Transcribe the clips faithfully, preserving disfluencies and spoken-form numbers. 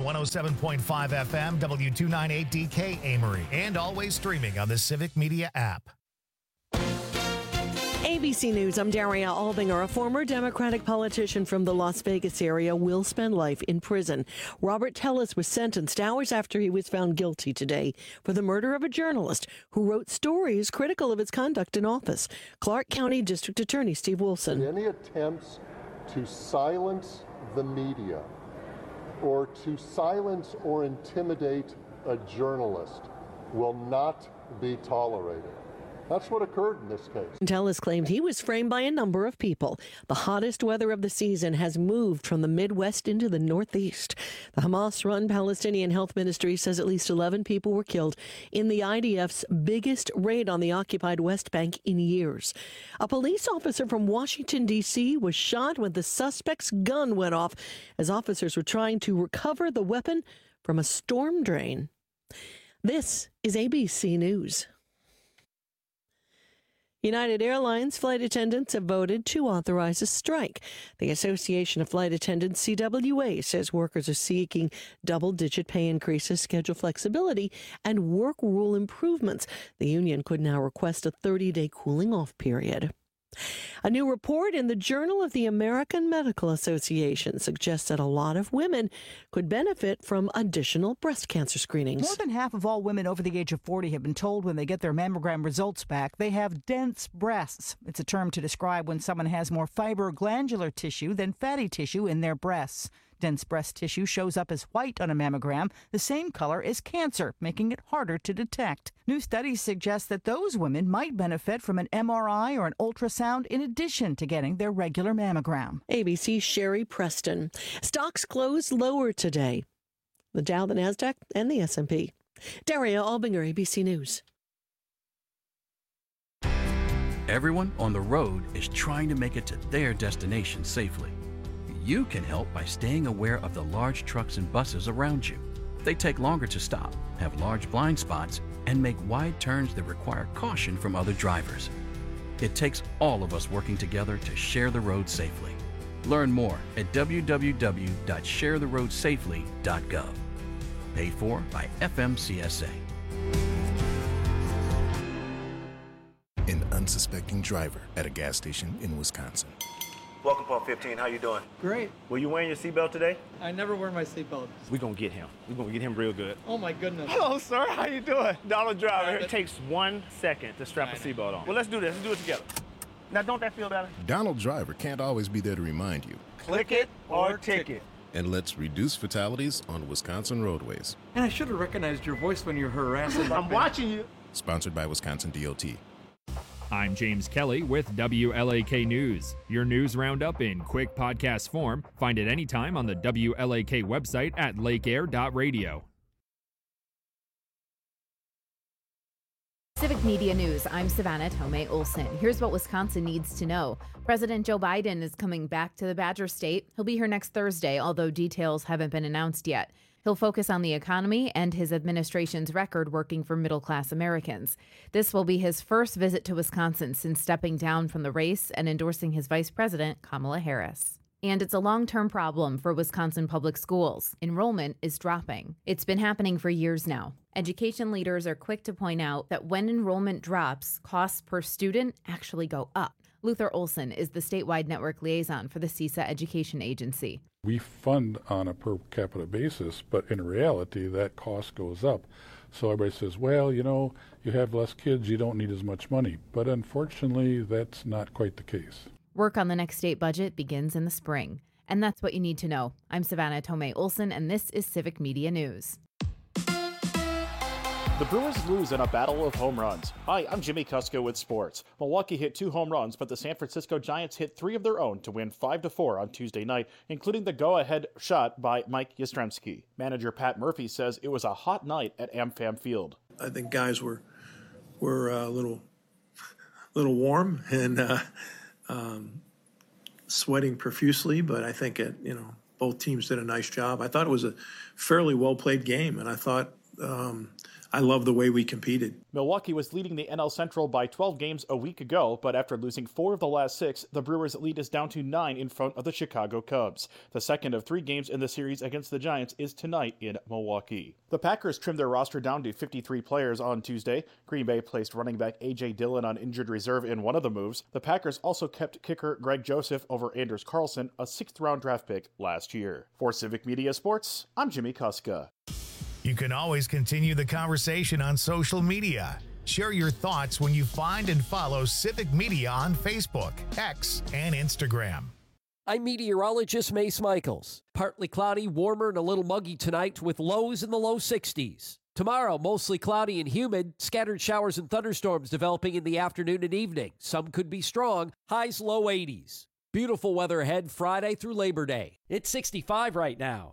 one oh seven point five F M, W two ninety-eight D K Amory, and always streaming on the Civic Media app. A B C News, I'm Daria Albinger. A former Democratic politician from the Las Vegas area will spend life in prison. Robert Tellis was sentenced hours after he was found guilty today for the murder of a journalist who wrote stories critical of his conduct in office. Clark County District Attorney Steve Wilson. Any attempts to silence the media or to silence or intimidate a journalist will not be tolerated. That's what occurred in this case. Tellis claimed he was framed by a number of people. The hottest weather of the season has moved from the Midwest into the Northeast. The Hamas-run Palestinian Health Ministry says at least eleven people were killed in the I D F's biggest raid on the occupied West Bank in years. A police officer from Washington, D C was shot when the suspect's gun went off as officers were trying to recover the weapon from a storm drain. This is A B C News. United Airlines flight attendants have voted to authorize a strike. The Association of Flight Attendants, C W A, says workers are seeking double-digit pay increases, schedule flexibility, and work rule improvements. The union could now request a thirty-day cooling-off period. A new report in the Journal of the American Medical Association suggests that a lot of women could benefit from additional breast cancer screenings. More than half of all women over the age of forty have been told when they get their mammogram results back they have dense breasts. It's a term to describe when someone has more fibroglandular tissue than fatty tissue in their breasts. Dense breast tissue shows up as white on a mammogram, the same color as cancer, making it harder to detect. New studies suggest that those women might benefit from an M R I or an ultrasound in addition to getting their regular mammogram. A B C's Sherry Preston. Stocks closed lower today. The Dow, the Nasdaq, and the S and P. Daria Albinger, A B C News. Everyone on the road is trying to make it to their destination safely. You can help by staying aware of the large trucks and buses around you. They take longer to stop, have large blind spots, and make wide turns that require caution from other drivers. It takes all of us working together to share the road safely. Learn more at w w w dot share the road safely dot gov. Paid for by F M C S A. An unsuspecting driver at a gas station in Wisconsin. Welcome, Pump fifteen. How you doing? Great. Were you wearing your seatbelt today? I never wear my seatbelt. We're going to get him. We're going to get him real good. Oh, my goodness. Hello, sir. How you doing? Donald Driver. It takes one second to strap a seatbelt on. Well, let's do this. Let's do it together. Now, don't that feel better? Donald Driver can't always be there to remind you. Click it or ticket. And let's reduce fatalities on Wisconsin roadways. And I should have recognized your voice when you're harassing. I'm watching you. Sponsored by Wisconsin D O T. I'm James Kelly with W L A K News. Your news roundup in quick podcast form. Find it anytime on the W L A K website at lake air dot radio. Civic Media News, I'm Savannah Tomei Olson. Here's what Wisconsin needs to know. President Joe Biden is coming back to the Badger State. He'll be here next Thursday, although details haven't been announced yet. He'll focus on the economy and his administration's record working for middle-class Americans. This will be his first visit to Wisconsin since stepping down from the race and endorsing his vice president, Kamala Harris. And it's a long-term problem for Wisconsin public schools. Enrollment is dropping. It's been happening for years now. Education leaders are quick to point out that when enrollment drops, costs per student actually go up. Luther Olson is the statewide network liaison for the CISA Education Agency. We fund on a per capita basis, but in reality, that cost goes up. So everybody says, well, you know, you have less kids, you don't need as much money. But unfortunately, that's not quite the case. Work on the next state budget begins in the spring. And that's what you need to know. I'm Savannah Tomei Olson, and this is Civic Media News. The Brewers lose in a battle of home runs. Hi, I'm Jimmy Kusko with sports. Milwaukee hit two home runs, but the San Francisco Giants hit three of their own to win five to four on Tuesday night, including the go-ahead shot by Mike Yastrzemski. Manager Pat Murphy says it was a hot night at AmFam Field. I think guys were were a little little warm and uh, um, sweating profusely, but I think it, you know, both teams did a nice job. I thought it was a fairly well-played game, and I thought. Um, I love the way we competed. Milwaukee was leading the N L Central by twelve games a week ago, but after losing four of the last six, the Brewers' lead is down to nine in front of the Chicago Cubs. The second of three games in the series against the Giants is tonight in Milwaukee. The Packers trimmed their roster down to fifty-three players on Tuesday. Green Bay placed running back A J. Dillon on injured reserve in one of the moves. The Packers also kept kicker Greg Joseph over Anders Carlson, a sixth-round draft pick last year. For Civic Media Sports, I'm Jimmy Kuska. You can always continue the conversation on social media. Share your thoughts when you find and follow Civic Media on Facebook, X, and Instagram. I'm meteorologist Mace Michaels. Partly cloudy, warmer, and a little muggy tonight with lows in the low sixties. Tomorrow, mostly cloudy and humid, scattered showers and thunderstorms developing in the afternoon and evening. Some could be strong, highs low eighties. Beautiful weather ahead Friday through Labor Day. It's sixty-five right now.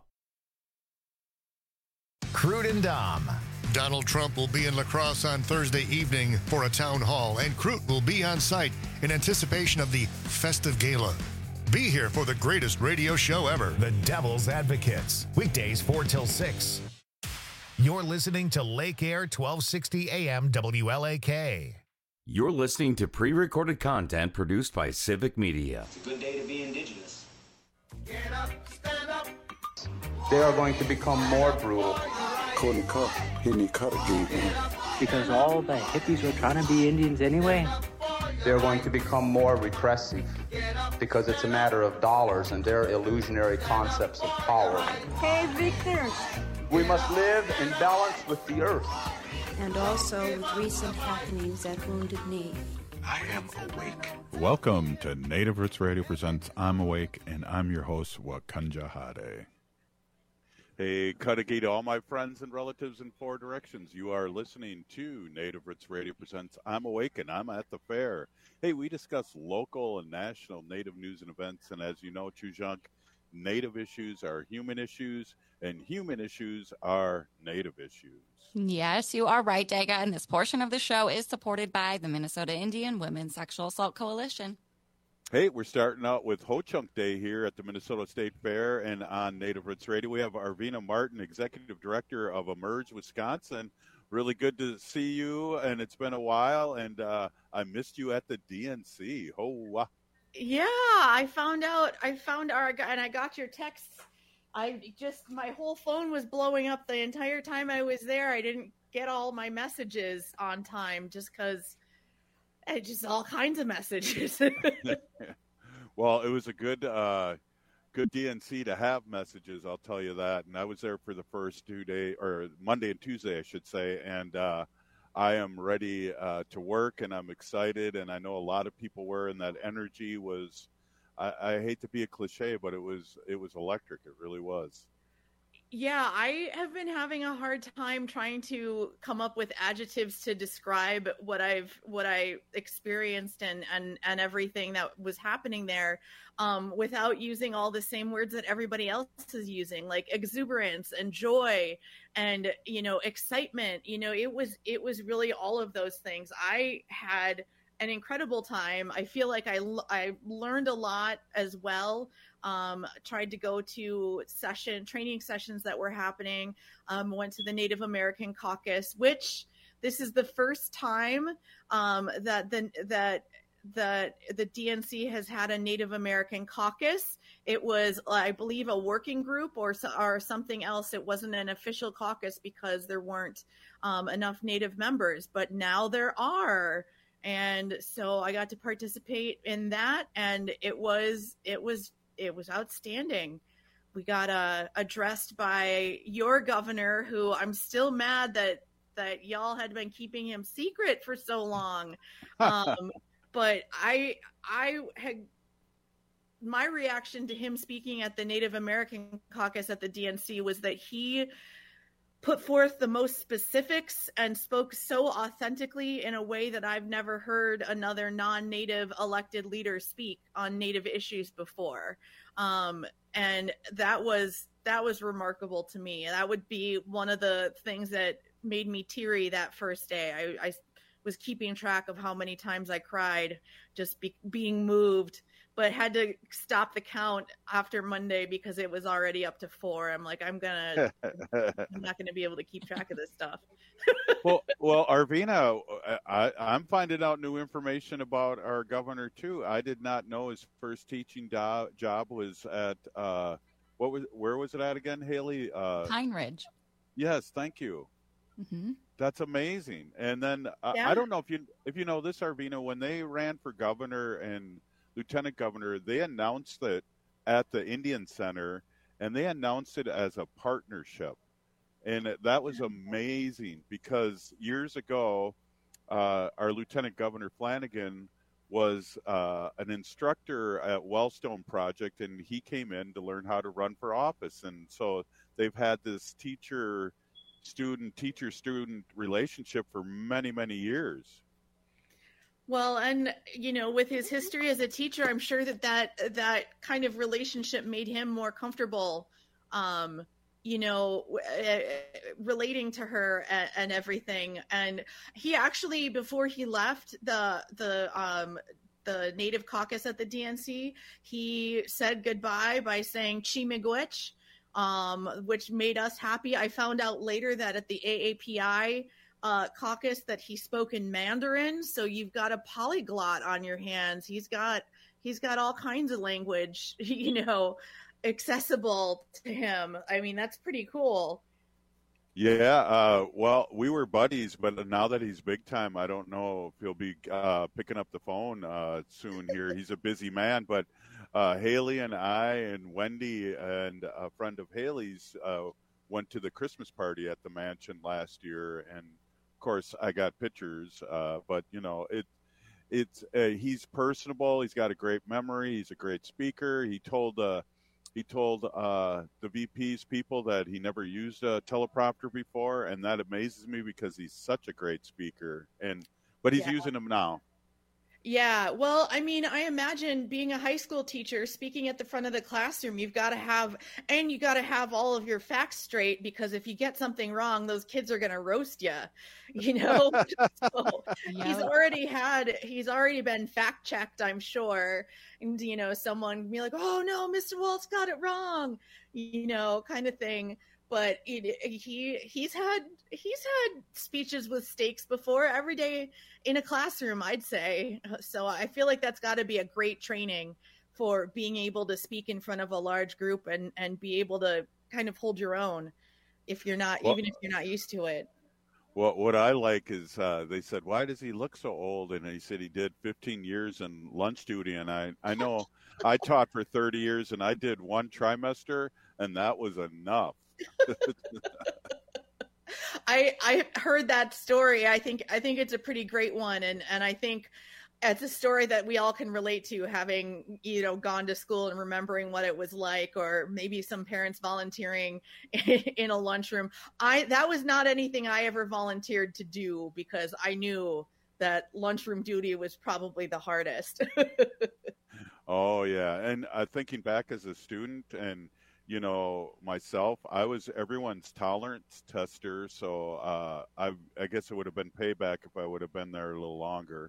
Crude and Dom. Donald Trump will be in La Crosse on Thursday evening for a town hall, and Crute will be on site in anticipation of the festive gala. Be here for the greatest radio show ever. The Devil's Advocates. Weekdays four till six. You're listening to Lake Air twelve sixty A M W L A K. You're listening to pre-recorded content produced by Civic Media. It's a good day to be indigenous. Get up, stand up. They are going to become more brutal. Couldn't cut, hitting cut again. Because all the hippies were trying to be Indians anyway. They're going to become more repressive because it's a matter of dollars and their illusionary concepts of power. Hey, Victor. We must live in balance with the earth. And also with recent happenings at Wounded Knee. I am awake. Welcome to Native Roots Radio presents I'm Awake, and I'm your host, Wakanja Hade. Hey, Cudahy to all my friends and relatives in four directions. You are listening to Native Roots Radio presents I'm Awake, and I'm at the fair. Hey, we discuss local and national Native news and events, and as you know, Chujunk, Native issues are human issues, and human issues are Native issues. Yes, you are right, Daga, and this portion of the show is supported by the Minnesota Indian Women's Sexual Assault Coalition. Hey, we're starting out with Ho-Chunk Day here at the Minnesota State Fair and on Native Roots Radio. We have Arvina Martin, Executive Director of Emerge Wisconsin. Really good to see you, and it's been a while, and uh, I missed you at the D N C. Oh, wow. Yeah, I found out, I found our, and I got your texts. I just, my whole phone was blowing up the entire time I was there. I didn't get all my messages on time just because I just all kinds of messages. Well, it was a good, uh, good D N C to have messages. I'll tell you that. And I was there for the first two days, or Monday and Tuesday, I should say. And uh, I am ready uh, to work, and I'm excited. And I know a lot of people were, and that energy was. I, I hate to be a cliche, but it was it was electric. It really was. Yeah, I have been having a hard time trying to come up with adjectives to describe what I've what I experienced and and and everything that was happening there, um, without using all the same words that everybody else is using, like exuberance and joy and, you know, excitement. You know, it was it was really all of those things. I had an incredible time. I feel like I, I learned a lot as well. Um, tried to go to session training sessions that were happening. Um, went to the Native American Caucus, which this is the first time um, that the that that the D N C has had a Native American caucus. It was, I believe, a working group or or something else. It wasn't an official caucus because there weren't um, enough Native members, but now there are. And so I got to participate in that, and it was it was it was outstanding. We got uh, addressed by your governor, who I'm still mad that that y'all had been keeping him secret for so long. Um, but I I had my reaction to him speaking at the Native American Caucus at the D N C was that he put forth the most specifics and spoke so authentically in a way that I've never heard another non-Native elected leader speak on Native issues before. Um, and that was, that was remarkable to me. That would be one of the things that made me teary that first day. I, I was keeping track of how many times I cried, just be, being moved but had to stop the count after Monday because it was already up to four. I'm like, I'm gonna, I'm not gonna be able to keep track of this stuff. well, well, Arvina, I, I'm finding out new information about our governor too. I did not know his first teaching do- job was at uh, what was where was it at again, Haley? Uh, Pine Ridge. Yes, thank you. Mm-hmm. That's amazing. And then uh, Yeah. I don't know if you if you know this, Arvina, when they ran for governor and lieutenant governor, they announced it at the Indian Center, and they announced it as a partnership. And that was amazing because years ago, uh, our Lieutenant Governor Flanagan was uh, an instructor at Wellstone Project, and he came in to learn how to run for office. And so they've had this teacher-student, teacher-student relationship for many, many years. Well, and you know, with his history as a teacher, I'm sure that that, that kind of relationship made him more comfortable, um, you know, uh, relating to her and, and everything. And he actually, before he left the the um, the Native Caucus at the D N C, he said goodbye by saying "Chi miigwech," um, which made us happy. I found out later that at the A A P I Uh, caucus that he spoke in Mandarin, so you've got a polyglot on your hands. He's got he's got all kinds of language, you know, accessible to him. I mean, that's pretty cool. Yeah, uh, well, we were buddies, but now that he's big time, I don't know if he'll be uh, picking up the phone uh, soon here. He's a busy man, but uh, Haley and I and Wendy and a friend of Haley's uh, went to the Christmas party at the mansion last year, and course I got pictures, uh, but you know it it's uh, he's personable, he's got a great memory, he's a great speaker. He told uh he told uh the V P's people that he never used a teleprompter before, and that amazes me because he's such a great speaker. And but he's Yeah. using them now. Yeah, well, I mean, I imagine being a high school teacher, speaking at the front of the classroom, you've got to have, and you got to have all of your facts straight, because if you get something wrong, those kids are going to roast you, you know? So he's already had, he's already been fact checked, I'm sure. And, you know, someone be like, oh no, Mister Waltz got it wrong, you know, kind of thing. But it, he he's had he's had speeches with stakes before every day in a classroom, I'd say. So I feel like that's got to be a great training for being able to speak in front of a large group and, and be able to kind of hold your own if you're not, Well- even if you're not used to it. What what I like is uh, they said, why does he look so old? And he said he did fifteen years in lunch duty. And I, I know I taught for thirty years, and I did one trimester, and that was enough. I I heard that story. I think I think it's a pretty great one, and and I think it's a story that we all can relate to, having, you know, gone to school and remembering what it was like, or maybe some parents volunteering in a lunchroom. I that was not anything I ever volunteered to do, because I knew that lunchroom duty was probably the hardest. Oh yeah, and uh, thinking back as a student, and you know myself, I was everyone's tolerance tester, so uh, I I guess it would have been payback if I would have been there a little longer.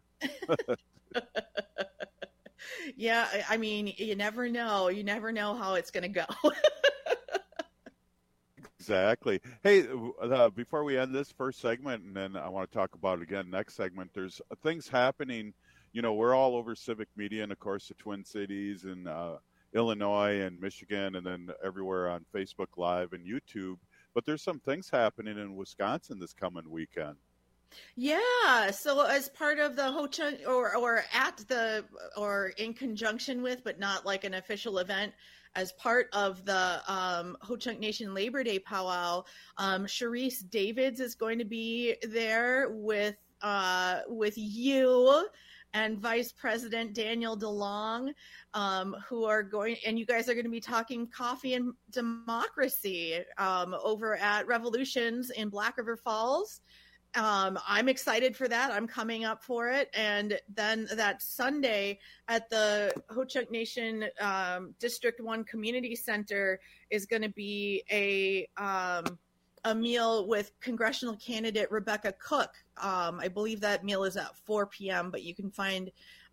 Yeah, I- I mean, you never know. You never know how it's going to go. Exactly. Hey, uh, before we end this first segment, and then I want to talk about it again next segment, there's things happening. You know, we're all over Civic Media, and of course the Twin Cities and uh, Illinois and Michigan, and then everywhere on Facebook Live and YouTube. But there's some things happening in Wisconsin this coming weekend. Yeah. So as part of the Ho Chunk, or or at the, or in conjunction with, but not like an official event, as part of the um, Ho Chunk Nation Labor Day powwow, um, Sharice Davids is going to be there with uh, with you and Vice President Daniel DeLong, um, who are going, and you guys are going to be talking coffee and democracy um, over at Revolutions in Black River Falls. Um, I'm excited for that. I'm coming up for it. And then that Sunday at the Ho Chunk Nation um, District one Community Center is going to be a um, a meal with congressional candidate Rebecca Cook. Um, I believe that meal is at four p.m., but you can find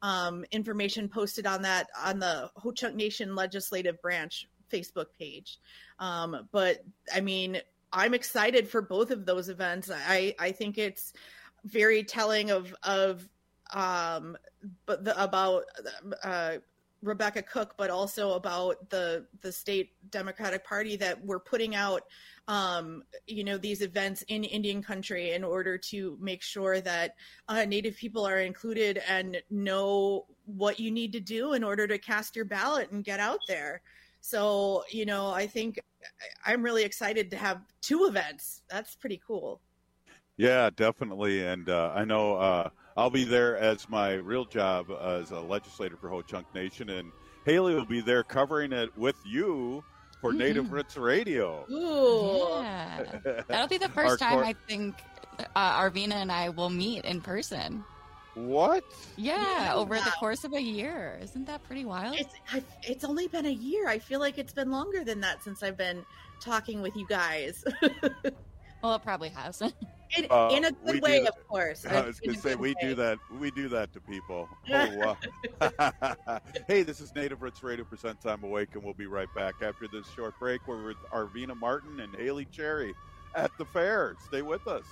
um, information posted on that on the Ho-Chunk Nation Legislative Branch Facebook page. Um, but I mean, I'm excited for both of those events. I, I think it's very telling of of um, but the, about uh, Rebecca Cook, but also about the the state Democratic Party, that we're putting out um, you know, these events in Indian country in order to make sure that uh, Native people are included and know what you need to do in order to cast your ballot and get out there. So, you know, I think I'm really excited to have two events. That's pretty cool. Yeah, definitely. And uh, I know uh, I'll be there as my real job as a legislator for Ho-Chunk Nation. And Haley will be there covering it with you for mm-hmm. Native Roots Radio. Ooh. Yeah. That'll be the first time cor- I think uh, Arvina and I will meet in person. What? Yeah, yeah, over the course of a year. Isn't that pretty wild? It's I've, it's only been a year. I feel like it's been longer than that since I've been talking with you guys. Well, it probably hasn't. In, uh, in a good way, that, of course. I was going to say, we way. do that. We do that to people. Oh, uh, hey, this is Native Roots Radio presents I'm Awake, and we'll be right back after this short break. We're with Arvina Martin and Haley Cherry at the fair. Stay with us.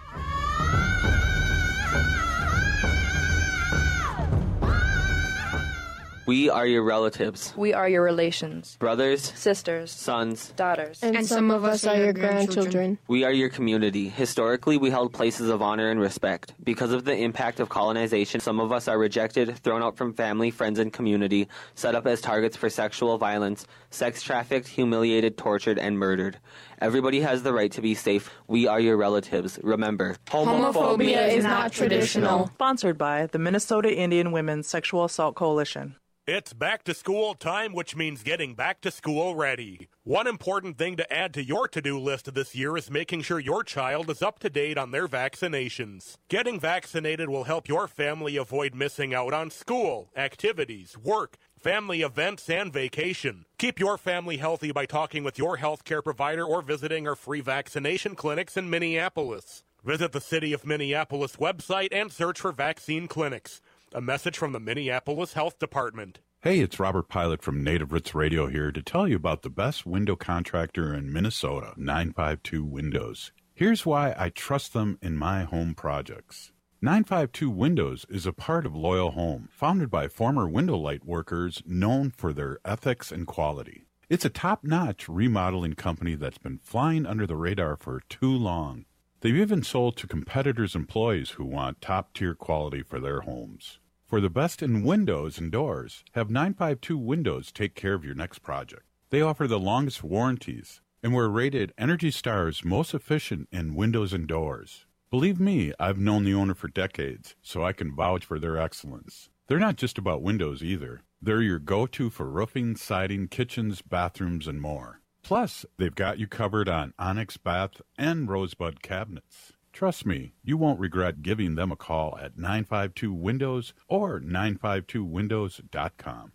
We are your relatives. We are your relations. Brothers. Sisters. Sons. Daughters. And, and some of us are your grandchildren. grandchildren. We are your community. Historically, we held places of honor and respect. Because of the impact of colonization, some of us are rejected, thrown out from family, friends, and community, set up as targets for sexual violence, sex trafficked, humiliated, tortured, and murdered. Everybody has the right to be safe. We are your relatives. Remember, homophobia, homophobia is not traditional. Sponsored by the Minnesota Indian Women's Sexual Assault Coalition. It's back to school time, which means getting back to school ready. One important thing to add to your to-do list this year is making sure your child is up to date on their vaccinations. Getting vaccinated will help your family avoid missing out on school, activities, work, family events, and vacation. Keep your family healthy by talking with your healthcare provider or visiting our free vaccination clinics in Minneapolis. Visit the City of Minneapolis website and search for vaccine clinics. A message from the Minneapolis Health Department. Hey, it's Robert Pilot from Native Roots Radio here to tell you about the best window contractor in Minnesota, nine five two Windows. Here's why I trust them in my home projects. nine five two Windows is a part of Loyal Home, founded by former window light workers known for their ethics and quality. It's a top-notch remodeling company that's been flying under the radar for too long. They've even sold to competitors' employees who want top-tier quality for their homes. For the best in windows and doors, have nine five two Windows take care of your next project. They offer the longest warranties and were rated Energy Star's most efficient in windows and doors. Believe me, I've known the owner for decades, so I can vouch for their excellence. They're not just about windows either. They're your go-to for roofing, siding, kitchens, bathrooms, and more. Plus, they've got you covered on Onyx bath and Rosebud cabinets. Trust me, you won't regret giving them a call at nine five two Windows or nine five two windows dot com.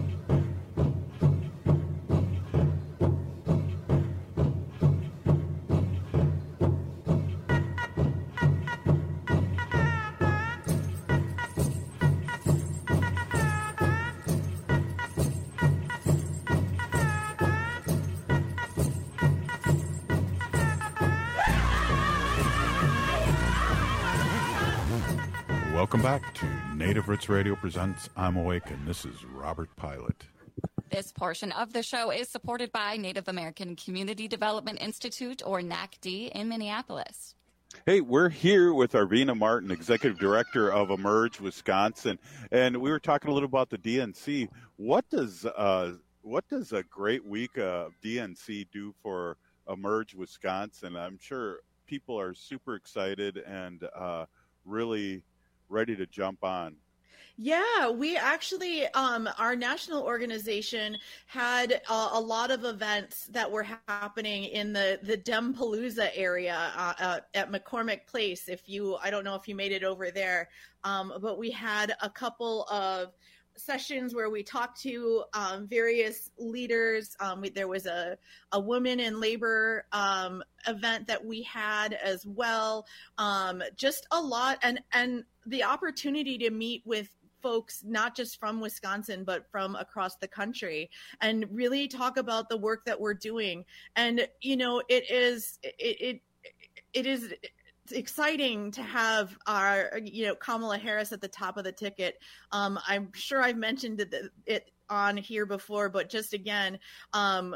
Welcome back to Native Roots Radio presents I'm Awake, and this is Robert Pilot. This portion of the show is supported by Native American Community Development Institute, or N A C D, in Minneapolis. Hey, we're here with Arvina Martin, Executive Director of Emerge Wisconsin, and we were talking a little about the D N C. What does uh, what does a great week of D N C do for Emerge Wisconsin? I'm sure people are super excited and uh, really ready to jump on. Yeah, we actually, um, our national organization had a, a lot of events that were happening in the, the Dempalooza area uh, uh, at McCormick Place. If you, I don't know if you made it over there, um, but we had a couple of sessions where we talked to um, various leaders. Um, we, there was a, a women in labor um, event that we had as well. Um, just a lot, and and the opportunity to meet with folks, not just from Wisconsin, but from across the country, and really talk about the work that we're doing. And, you know, it is, it, it, it is exciting to have our, you know, Kamala Harris at the top of the ticket. Um, I'm sure I've mentioned it, it on here before, but just again, um,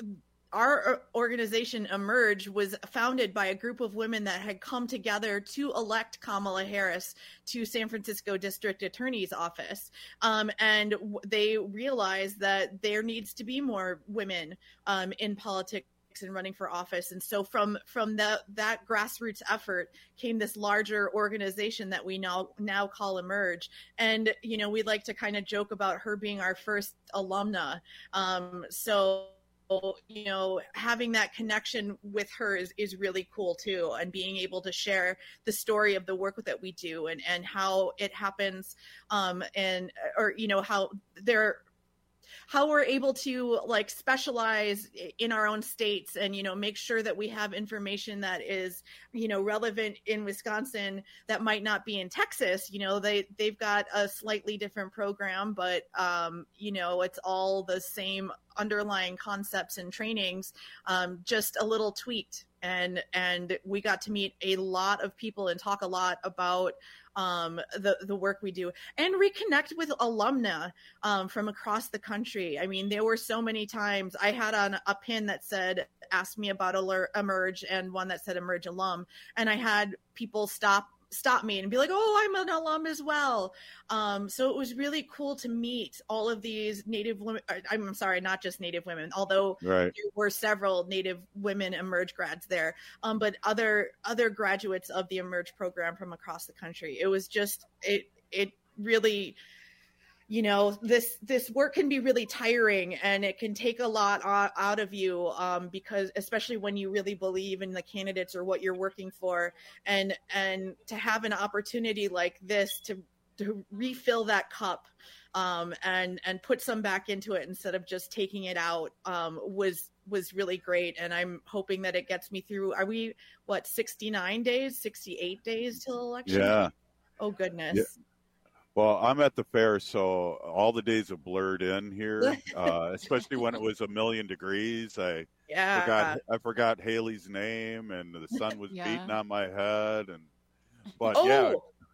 our organization Emerge was founded by a group of women that had come together to elect Kamala Harris to San Francisco District Attorney's Office. Um, and w- they realized that there needs to be more women um, in politics and running for office. And so from from the, that grassroots effort came this larger organization that we now now call Emerge. And, you know, we'd like to kind of joke about her being our first alumna. Um, so you know, having that connection with her is, is really cool too, and being able to share the story of the work that we do and, and how it happens, um, and, or, you know, how they're, how we're able to like specialize in our own states and, you know, make sure that we have information that is, you know, relevant in Wisconsin that might not be in Texas. You know, they, they've got a slightly different program, but, um, you know, it's all the same underlying concepts and trainings, um, just a little tweaked. And, and we got to meet a lot of people and talk a lot about um, the, the work we do and reconnect with alumna um, from across the country. I mean, there were so many times I had on a pin that said, ask me about Alert, Emerge, and one that said Emerge alum. And I had people stop stop me and be like, oh, I'm an alum as well. Um, so it was really cool to meet all of these Native women. I'm sorry, not just Native women, although right. there were several Native women Emerge grads there, um, but other other graduates of the Emerge program from across the country. It was just, it it really, you know, this this work can be really tiring and it can take a lot out of you um, because especially when you really believe in the candidates or what you're working for, and and to have an opportunity like this to to refill that cup um, and and put some back into it instead of just taking it out um, was was really great. And I'm hoping that it gets me through. Are we what sixty-nine days, sixty-eight days till election? Yeah. Oh goodness. Yeah. Well, I'm at the fair, so all the days have blurred in here, uh, especially when it was a million degrees. I yeah. forgot I forgot Haley's name, and the sun was Yeah. beating on my head. And but Oh, yeah,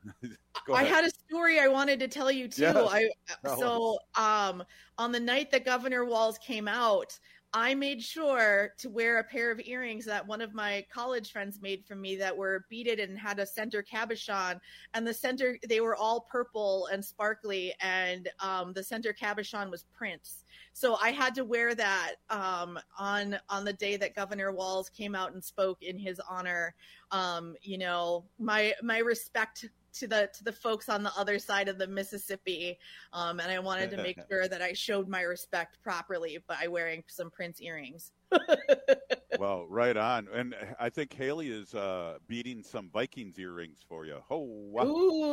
Go I ahead. had a story I wanted to tell you too. Yes. I Tell so um on the night that Governor Walz came out, I made sure to wear a pair of earrings that one of my college friends made for me that were beaded and had a center cabochon. And the center, they were all purple and sparkly, and um, the center cabochon was Prince. So I had to wear that um, on on the day that Governor Walz came out and spoke in his honor. Um, you know, my my respect to the to the folks on the other side of the Mississippi, um, and I wanted to make sure that I showed my respect properly by wearing some Prince earrings. Well, right on. And I think Haley is uh, beating some Vikings earrings for you. Oh, wow.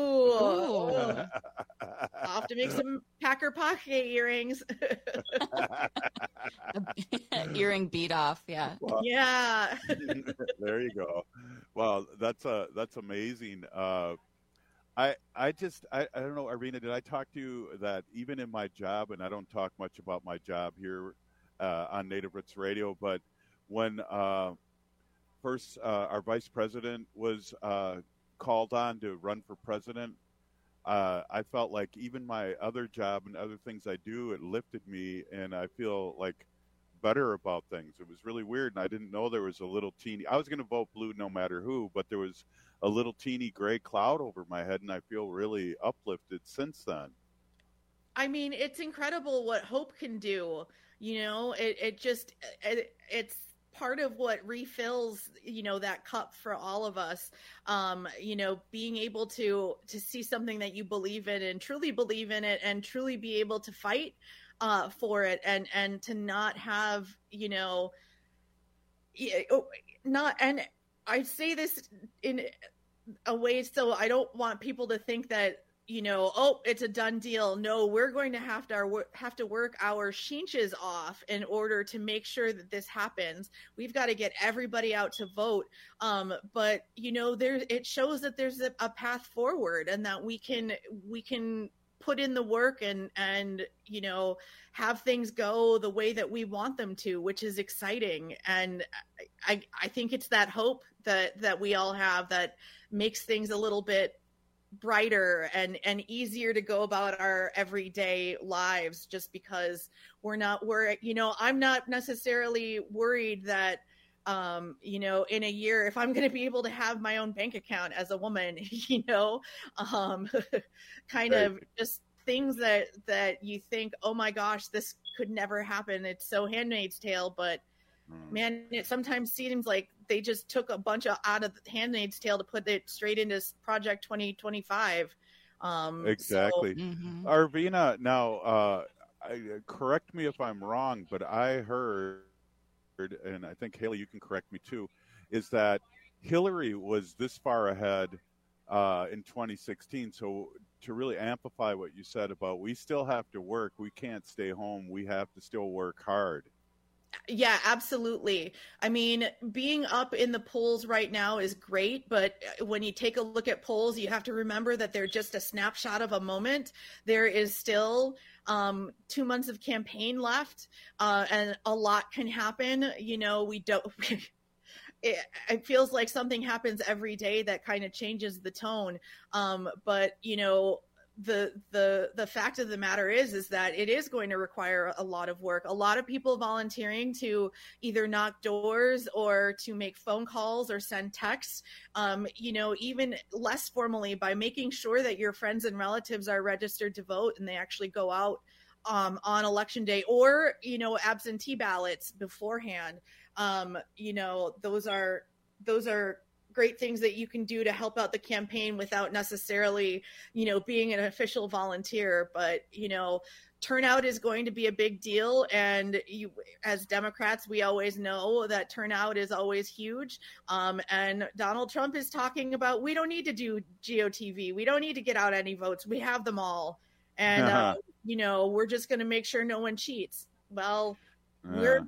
Ooh, I'll have to make some Packer pocket earrings. Earring beat off, yeah. Well, yeah. there you go. Well, that's uh, that's amazing. Uh, I I just I, I don't know, Irina, did I talk to you that even in my job, and I don't talk much about my job here uh, on Native Roots Radio, but when uh, first uh, our vice president was uh, called on to run for president, uh, I felt like even my other job and other things I do, it lifted me, and I feel like better about things. It was really weird, and I didn't know there was a little teeny, I was going to vote blue no matter who, but there was a little teeny gray cloud over my head, and I feel really uplifted since then. I mean, it's incredible what hope can do. You know, it, it just, it, it's part of what refills, you know, that cup for all of us. Um, you know, being able to, to see something that you believe in and truly believe in it and truly be able to fight uh, for it, and, and to not have, you know, not, and I say this in a way so I don't want people to think that, you know, oh, it's a done deal. No, we're going to have to our, have to work our shinches off in order to make sure that this happens. We've got to get everybody out to vote. Um, but you know, there it shows that there's a, a path forward, and that we can we can put in the work and, and, you know, have things go the way that we want them to, which is exciting. And I, I think it's that hope that, that we all have that makes things a little bit brighter and, and easier to go about our everyday lives, just because we're not, we're, you know, I'm not necessarily worried that, um, you know, in a year, if I'm going to be able to have my own bank account as a woman, you know, um, kind right. of just things that, that you think, oh my gosh, this could never happen. It's so Handmaid's Tale, but mm. man, it sometimes seems like they just took a bunch of out of Handmaid's Tale to put it straight into Project twenty twenty-five. Um, exactly. So, mm-hmm. Arvina, now, uh, I, correct me if I'm wrong, but I heard, and I think Haley, you can correct me too, is that Hillary was this far ahead uh, in twenty sixteen. So to really amplify what you said about we still have to work, we can't stay home, we have to still work hard. Yeah, absolutely. I mean, being up in the polls right now is great, but when you take a look at polls, you have to remember that they're just a snapshot of a moment. There is still um, two months of campaign left, uh, and a lot can happen. You know, we don't. It, it feels like something happens every day that kind of changes the tone. Um, but you know. The the the fact of the matter is is that it is going to require a lot of work. A lot of people volunteering to either knock doors or to make phone calls or send texts. Um, you know, even less formally, by making sure that your friends and relatives are registered to vote and they actually go out um, on election day, or you know, absentee ballots beforehand. Um, you know, those are those are. great things that you can do to help out the campaign without necessarily, you know, being an official volunteer. But, you know, turnout is going to be a big deal. And you, as Democrats, we always know that turnout is always huge. Um, and Donald Trump is talking about, we don't need to do G O T V. We don't need to get out any votes. We have them all. And, uh-huh. uh, you know, we're just going to make sure no one cheats. Well, uh. we're,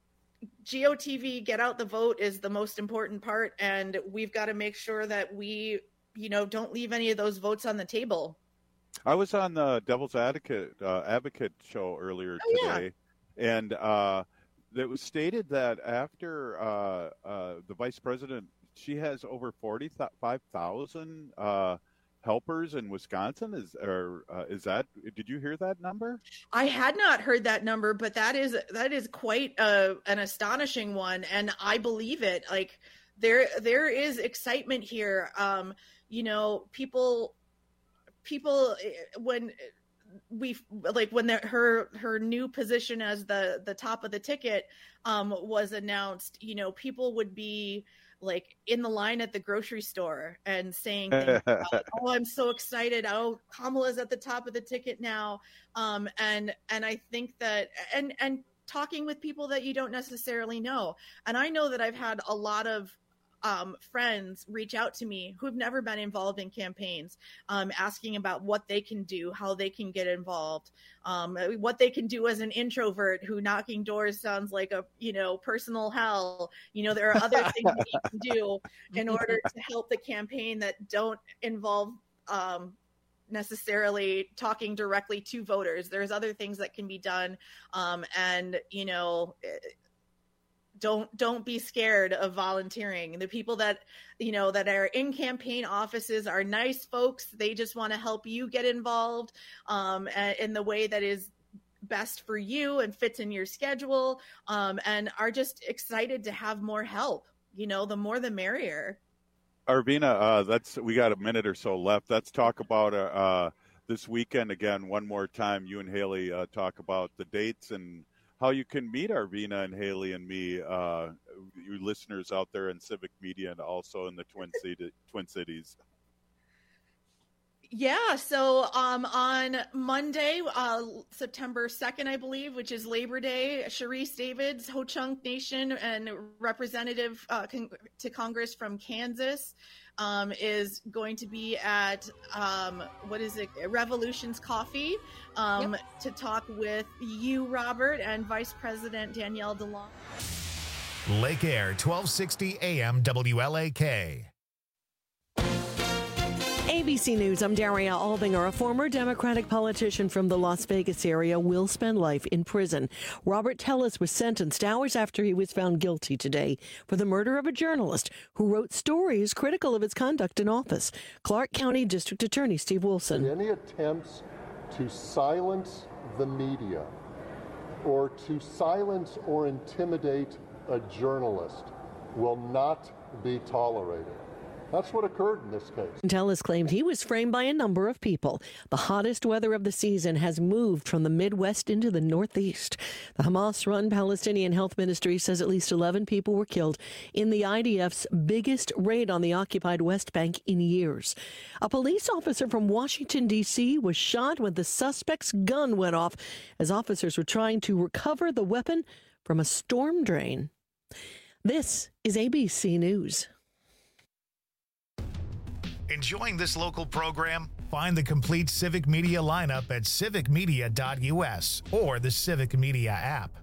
G O T V, get out the vote, is the most important part, and we've got to make sure that we, you know, don't leave any of those votes on the table. I was on the Devil's Advocate uh, Advocate show earlier oh, today, yeah. and uh, it was stated that after uh, uh, the vice president, she has over forty-five thousand uh, helpers in Wisconsin. Is or uh, is that? Did you hear that number? I had not heard that number, but that is that is quite a, an astonishing one, and I believe it. Like there there is excitement here. Um, you know, people people when we like when the, her her new position as the the top of the ticket um, was announced. You know, people would be like in the line at the grocery store and saying, things about, oh, I'm so excited. Oh, Kamala's at the top of the ticket now. Um, and, and I think that, and, and talking with people that you don't necessarily know. And I know that I've had a lot of um, friends reach out to me who've never been involved in campaigns, um, asking about what they can do, how they can get involved, um, what they can do as an introvert who knocking doors sounds like a, you know, personal hell. You know, there are other things that you can do in order to help the campaign that don't involve um, necessarily talking directly to voters. There's other things that can be done. Um, and, you know, Don't don't be scared of volunteering. The people that, you know, that are in campaign offices are nice folks. They just want to help you get involved um, in the way that is best for you and fits in your schedule, um, and are just excited to have more help. You know, the more the merrier. Arvina, uh, that's we got a minute or so left. Let's talk about uh, uh, this weekend again one more time. You and Haley uh, talk about the dates and how you can meet Arvina and Haley and me, uh, you listeners out there in civic media and also in the Twin, City, Twin Cities. Yeah, so um, on Monday, uh, September second, I believe, which is Labor Day, Sharice Davids, Ho-Chunk Nation, and representative uh, con- to Congress from Kansas, um, is going to be at, um, what is it, Revolutions Coffee, um, yep. to talk with you, Robert, and Vice President Danielle DeLong. Lake Air, twelve sixty A M W L A K. A A B C News, I'm Daria Albinger. A former Democratic politician from the Las Vegas area will spend life in prison. Robert Tellis was sentenced hours after he was found guilty today for the murder of a journalist who wrote stories critical of his conduct in office. Clark County District Attorney Steve Wilson. Any attempts to silence the media or to silence or intimidate a journalist will not be tolerated. That's what occurred in this case. Tellis claimed he was framed by a number of people. The hottest weather of the season has moved from the Midwest into the Northeast. The Hamas-run Palestinian Health Ministry says at least eleven people were killed in the I D F's biggest raid on the occupied West Bank in years. A police officer from Washington, D C was shot when the suspect's gun went off as officers were trying to recover the weapon from a storm drain. This is A B C News. Enjoying this local program? Find the complete Civic Media lineup at civic media dot u s or the Civic Media app.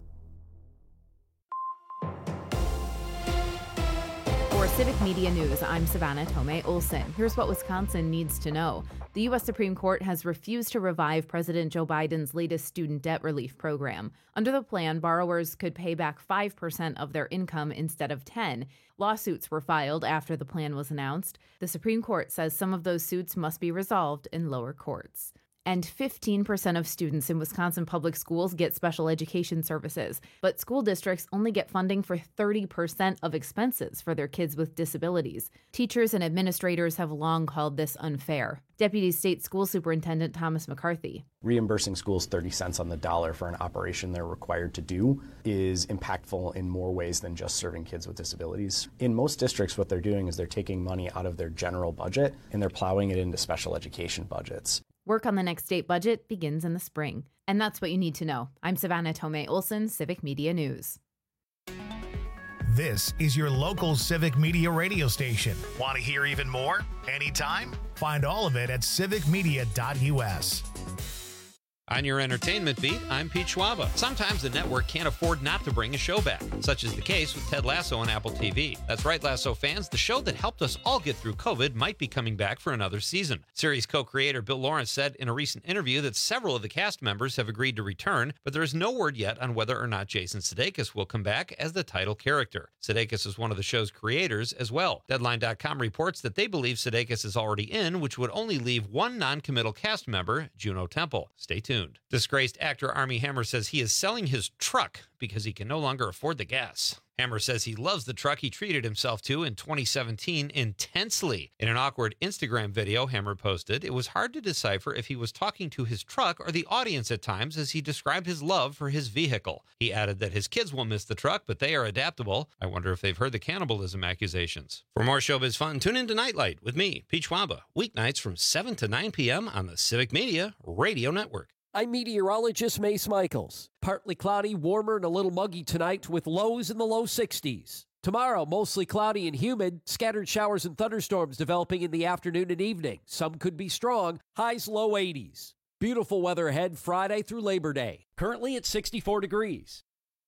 For Civic Media News, I'm Savannah Tomei Olson. Here's what Wisconsin needs to know. The U S Supreme Court has refused to revive President Joe Biden's latest student debt relief program. Under the plan, borrowers could pay back five percent of their income instead of ten percent. Lawsuits were filed after the plan was announced. The Supreme Court says some of those suits must be resolved in lower courts. And fifteen percent of students in Wisconsin public schools get special education services, but school districts only get funding for thirty percent of expenses for their kids with disabilities. Teachers and administrators have long called this unfair. Deputy State School Superintendent Thomas McCarthy. Reimbursing schools thirty cents on the dollar for an operation they're required to do is impactful in more ways than just serving kids with disabilities. In most districts, what they're doing is they're taking money out of their general budget and they're plowing it into special education budgets. Work on the next state budget begins in the spring. And that's what you need to know. I'm Savannah Tomei Olson, Civic Media News. This is your local Civic Media radio station. Want to hear even more? Anytime? Find all of it at civic media dot u s. On your entertainment beat, I'm Pete Schwaba. Sometimes the network can't afford not to bring a show back, such is the case with Ted Lasso on Apple T V. That's right, Lasso fans, the show that helped us all get through COVID might be coming back for another season. Series co-creator Bill Lawrence said in a recent interview that several of the cast members have agreed to return, but there is no word yet on whether or not Jason Sudeikis will come back as the title character. Sudeikis is one of the show's creators as well. Deadline dot com reports that they believe Sudeikis is already in, which would only leave one non-committal cast member, Juno Temple. Stay tuned. Disgraced actor Armie Hammer says he is selling his truck because he can no longer afford the gas. Hammer says he loves the truck he treated himself to in twenty seventeen intensely. In an awkward Instagram video Hammer posted, it was hard to decipher if he was talking to his truck or the audience at times as he described his love for his vehicle. He added that his kids will miss the truck, but they are adaptable. I wonder if they've heard the cannibalism accusations. For more showbiz fun, tune in to Nightlight with me, Pete Schwaba, weeknights from seven to nine p.m. on the Civic Media Radio Network. I'm meteorologist Mace Michaels. Partly cloudy, warmer, and a little muggy tonight with lows in the low sixties. Tomorrow, mostly cloudy and humid, scattered showers and thunderstorms developing in the afternoon and evening. Some could be strong, highs low eighties. Beautiful weather ahead Friday through Labor Day. Currently at sixty-four degrees.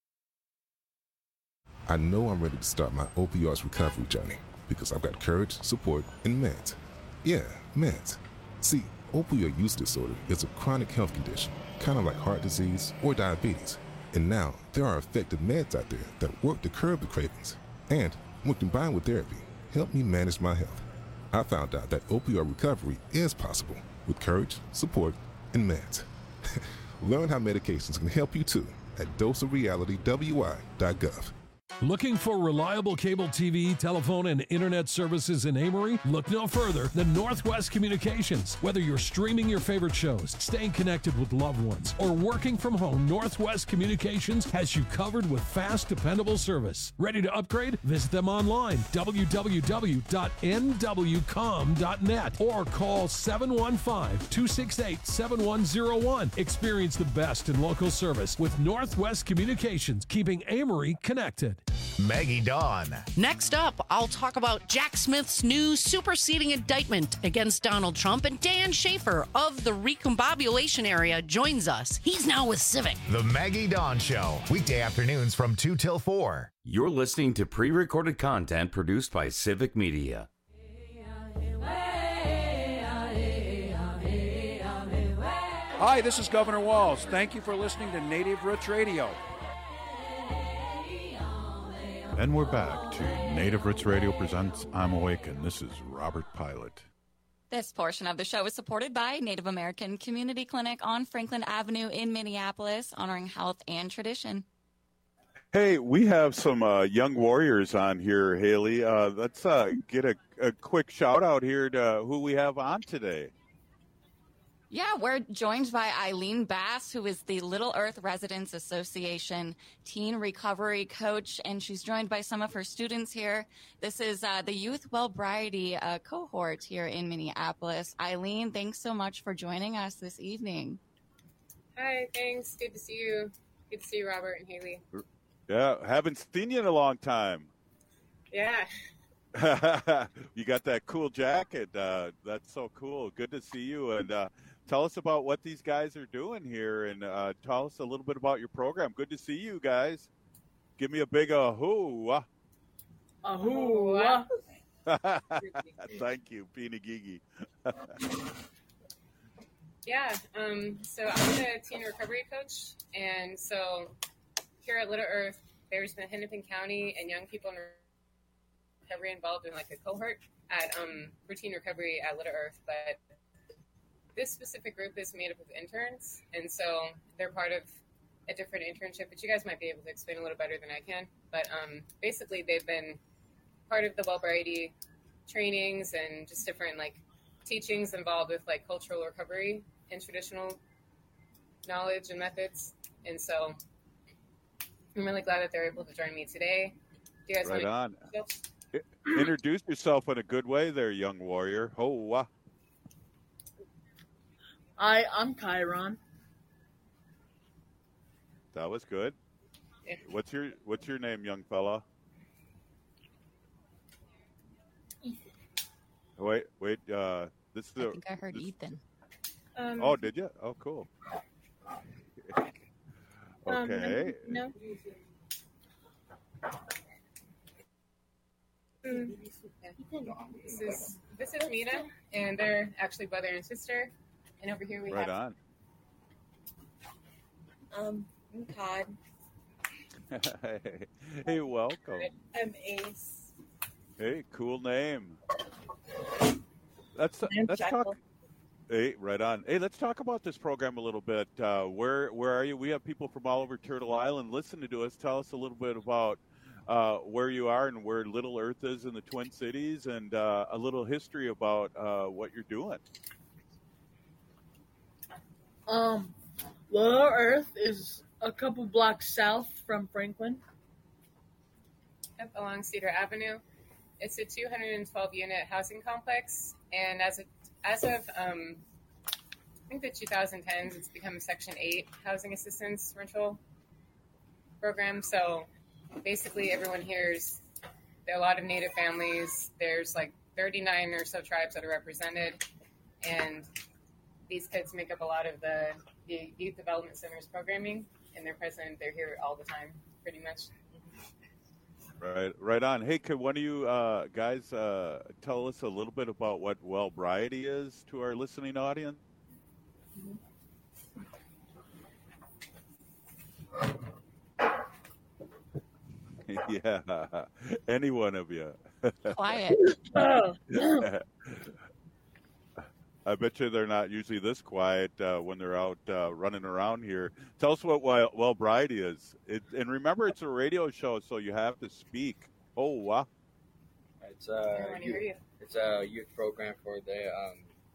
I know I'm ready to start my opioids recovery journey because I've got courage, support, and meds. Yeah, meds. See, opioid use disorder is a chronic health condition, kind of like heart disease or diabetes. And now, there are effective meds out there that work to curb the cravings. And, when combined with therapy, help me manage my health. I found out that opioid recovery is possible with courage, support, and meds. Learn how medications can help you too at dose of reality w i dot gov. Looking for reliable cable T V, telephone, and internet services in Amory? Look no further than Northwest Communications. Whether you're streaming your favorite shows, staying connected with loved ones, or working from home, Northwest Communications has you covered with fast, dependable service. Ready to upgrade? Visit them online, w w w dot n w com dot net, or call seven one five, two six eight, seven one zero one. Experience the best in local service with Northwest Communications, keeping Amory connected. Maggie Dawn. Next up, I'll talk about Jack Smith's new superseding indictment against Donald Trump, and Dan Schaefer of the Recombobulation area joins us. He's now with Civic. The Maggie Dawn Show, weekday afternoons from two till four. You're listening to pre-recorded content produced by Civic Media. Hi, this is Governor Walz. Thank you for listening to Native Roots Radio. And we're back to Native Roots Radio presents I'm Awake, and this is Robert Pilot. This portion of the show is supported by Native American Community Clinic on Franklin Avenue in Minneapolis, honoring health and tradition. Hey, we have some uh, young warriors on here, Haley. Uh, let's uh, get a, a quick shout out here to who we have on today. Yeah, we're joined by Eileen Bass, who is the Little Earth Residents Association teen recovery coach, and she's joined by some of her students here. This is uh, the Youth Wellbriety uh, cohort here in Minneapolis. Eileen, thanks so much for joining us this evening. Hi, thanks. Good to see you. Good to see you, Robert and Haley. Yeah, haven't seen you in a long time. Yeah. You got that cool jacket. Uh, that's so cool. Good to see you. And uh, tell us about what these guys are doing here, and uh, tell us a little bit about your program. Good to see you guys. Give me a big ahoo. Ahoo. Thank you, Peeny Gigi. Yeah, um, so I'm a teen recovery coach, and so here at Little Earth, there's been Hennepin County and young people in recovery involved in like a cohort at um, routine recovery at Little Earth, but this specific group is made up of interns, and so they're part of a different internship, which you guys might be able to explain a little better than I can. But um, basically, they've been part of the Wellbriety trainings and just different like teachings involved with like cultural recovery and traditional knowledge and methods. And so I'm really glad that they're able to join me today. Do you guys right want on. To introduce yourself in a good way there, young warrior. Oh, uh. Hi, I'm Chiron. That was good. What's your What's your name, young fella? Ethan. Wait, wait. Uh, this is. I a, think I heard this, Ethan. Um, oh, did you? Oh, cool. Okay. Um, no. Mm. This is this is Mina, and they're actually brother and sister. And over here we right have. on. Um, I'm Todd. hey, hey, welcome. I'm Ace. Hey, cool name. Let's I'm let's Jekyll. talk. Hey, right on. Hey, let's talk about this program a little bit. Uh, where where are you? We have people from all over Turtle Island listening to us. Tell us a little bit about uh, where you are and where Little Earth is in the Twin Cities, and uh, a little history about uh, what you're doing. Um, Little Earth is a couple blocks south from Franklin. Up along Cedar Avenue. It's a two hundred twelve unit housing complex, and as a, as of um, I think the twenty tens, it's become a Section eight housing assistance rental program. So basically, everyone here is there are a lot of Native families. There's like thirty-nine or so tribes that are represented, and these kids make up a lot of the, the Youth Development Center's programming, and they're present. They're here all the time, pretty much. Right, right on. Hey, could one of you uh, guys uh, tell us a little bit about what Wellbriety is to our listening audience? Yeah, any one of you. Quiet. I bet you they're not usually this quiet uh, when they're out uh, running around here. Tell us what Well Wellbriety is. It, and remember, it's a radio show, so you have to speak. Oh, wow. It's a youth, it's a youth program for the um,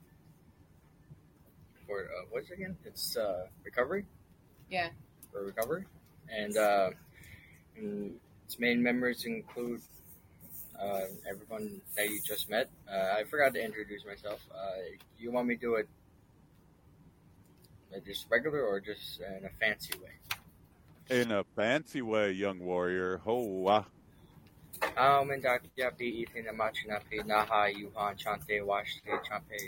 for uh, what's it again? It's uh, recovery. Yeah. For recovery, and, uh, and its main members include uh, everyone that you just met. Uh, I forgot to introduce myself. Uh, you want me to do it uh, just regular or just in a fancy way? In a fancy way, young warrior. Oh, wow. Um, and Doctor Yapi, Ethan, Amachinapi, Naha, Yuhan, Chante, Washte, Champe,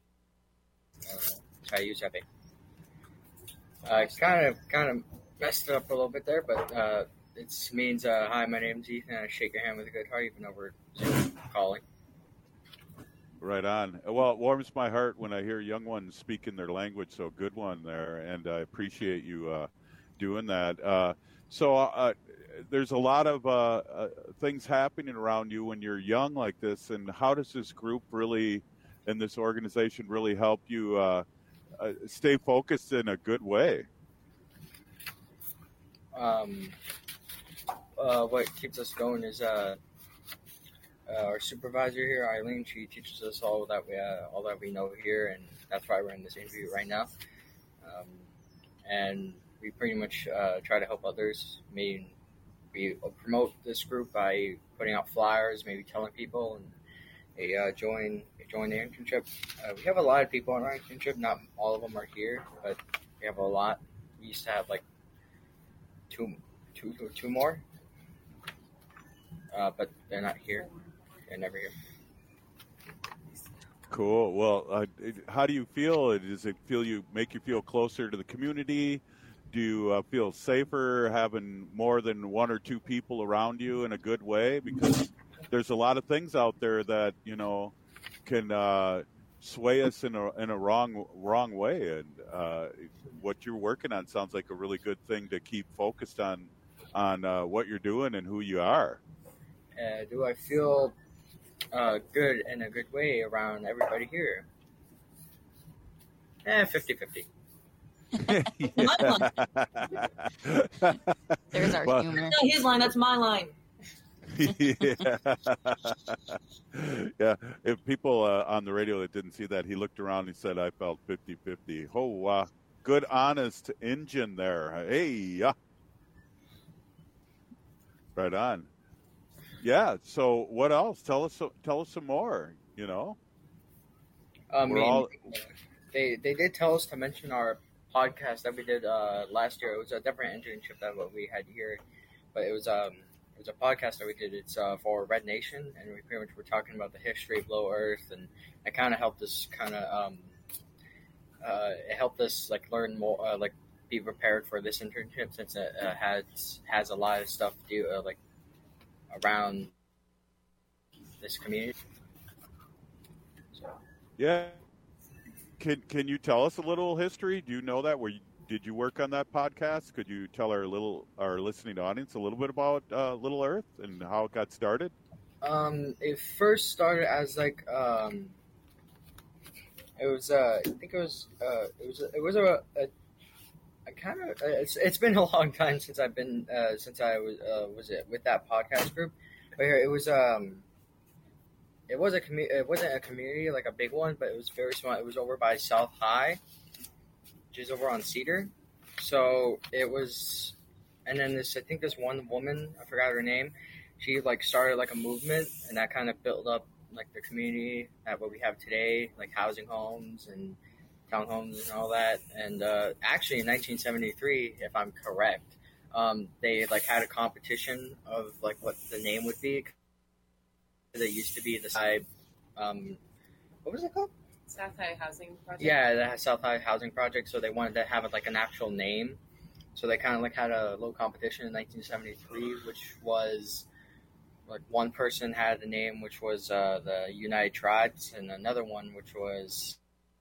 Chayu Chape. I kind of, kind of messed it up a little bit there, but uh, it means, uh, hi, my name's Ethan, I shake your hand with a good heart, even though we're calling. Right on. Well, it warms my heart when I hear young ones speaking their language. So good one there, and I appreciate you uh, doing that. Uh, so uh, there's a lot of uh, uh, things happening around you when you're young like this, and how does this group really, and this organization really help you uh, uh, stay focused in a good way? Um, uh, what keeps us going is uh, uh, our supervisor here, Eileen. She teaches us all that we uh, all that we know here, and that's why we're in this interview right now. Um, and we pretty much uh, try to help others. Maybe we promote this group by putting out flyers, maybe telling people, and they uh, join join the internship. Uh, we have a lot of people on our internship. Not all of them are here, but we have a lot. We used to have like two, two, two more, uh, but they're not here. They're never here. Cool. Well, uh, how do you feel? Does it feel you make you feel closer to the community? Do you uh, feel safer having more than one or two people around you in a good way? Because there's a lot of things out there that, you know, can uh, sway us in a in a wrong wrong way. And uh, what you're working on sounds like a really good thing to keep focused on on uh, what you're doing and who you are. Uh, do I feel uh, good in a good way around everybody here? Eh, fifty-fifty. There's our Well, humor. Not his line, that's my line. yeah. Yeah. If people uh, on the radio that didn't see that, he looked around and he said, I felt fifty-fifty. Oh, uh, good, honest engine there. Hey, yeah. Right on. Yeah. So what else? Tell us, tell us some more, you know? I We're mean, all- they they did tell us to mention our podcast that we did uh, last year. It was a different internship than what we had here, but it was um it was a podcast that we did. It's uh, for Red Nation, and we pretty much were talking about the history of Low Earth, and it kind of helped us kind of um uh it helped us like learn more, uh, like be prepared for this internship, since it uh, has has a lot of stuff to do uh, like around this community. So. Yeah. Can Can you tell us a little history? Do you know that? Were you, did you work on that podcast? Could you tell our little our listening audience a little bit about uh, Little Earth and how it got started? Um, it first started as like um, it was uh, I think it was uh, it was it was a, a I kind of it's it's been a long time since I've been uh, since I was uh, was it with that podcast group, but it was um. It was a commu- It wasn't a community like a big one, but it was very small. It was over by South High, which is over on Cedar. So it was, and then this I think this one woman, I forgot her name. She like started like a movement, and that kind of built up like the community at what we have today, like housing homes and townhomes and all that. And uh, actually, in nineteen seventy-three, if I'm correct, um, they like had a competition of like what the name would be. That used to be the side, um, what was it called? South High Housing Project. Yeah, the South High Housing Project. So they wanted to have like an actual name. So they kind of like had a little competition in nineteen seventy-three, which was like one person had a name, which was uh, the United Tribes, and another one which was